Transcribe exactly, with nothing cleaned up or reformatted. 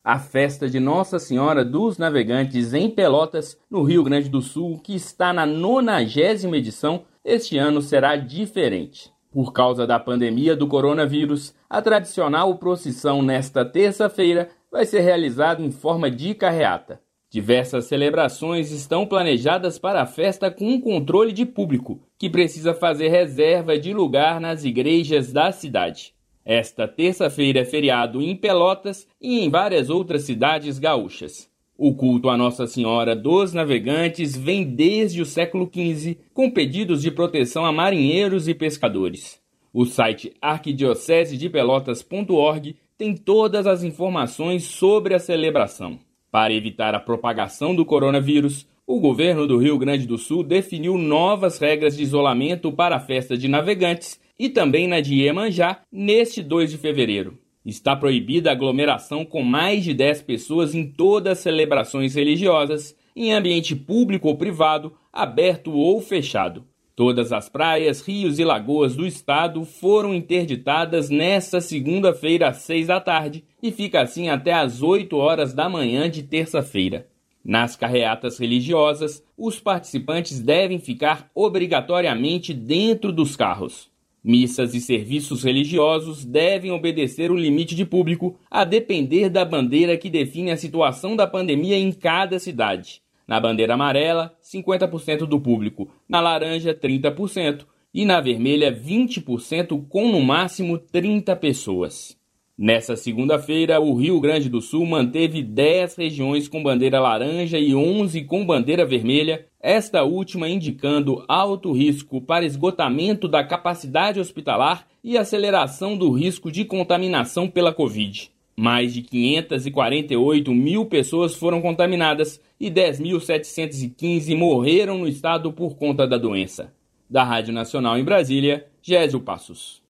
A festa de Nossa Senhora dos Navegantes em Pelotas, no Rio Grande do Sul, que está na nonagésima edição, este ano será diferente. Por causa da pandemia do coronavírus, a tradicional procissão nesta terça-feira vai ser realizada em forma de carreata. Diversas celebrações estão planejadas para a festa com um controle de público, que precisa fazer reserva de lugar nas igrejas da cidade. Esta terça-feira é feriado em Pelotas e em várias outras cidades gaúchas. O culto a Nossa Senhora dos Navegantes vem desde o século quinze, com pedidos de proteção a marinheiros e pescadores. O site arquidiocese de pelotas ponto org tem todas as informações sobre a celebração. Para evitar a propagação do coronavírus, o governo do Rio Grande do Sul definiu novas regras de isolamento para a festa de Navegantes e também na de Iemanjá, neste dois de fevereiro. Está proibida a aglomeração com mais de dez pessoas em todas as celebrações religiosas, em ambiente público ou privado, aberto ou fechado. Todas as praias, rios e lagoas do estado foram interditadas nesta segunda-feira às seis da tarde e fica assim até às oito horas da manhã de terça-feira. Nas carreatas religiosas, os participantes devem ficar obrigatoriamente dentro dos carros. Missas e serviços religiosos devem obedecer o limite de público, a depender da bandeira que define a situação da pandemia em cada cidade. Na bandeira amarela, cinquenta por cento do público, na laranja, trinta por cento e na vermelha, vinte por cento, com no máximo trinta pessoas. Nessa segunda-feira, o Rio Grande do Sul manteve dez regiões com bandeira laranja e onze com bandeira vermelha, esta última indicando alto risco para esgotamento da capacidade hospitalar e aceleração do risco de contaminação pela Covid. Mais de quinhentas e quarenta e oito mil pessoas foram contaminadas e dez mil setecentos e quinze morreram no estado por conta da doença. Da Rádio Nacional em Brasília, Gésio Passos.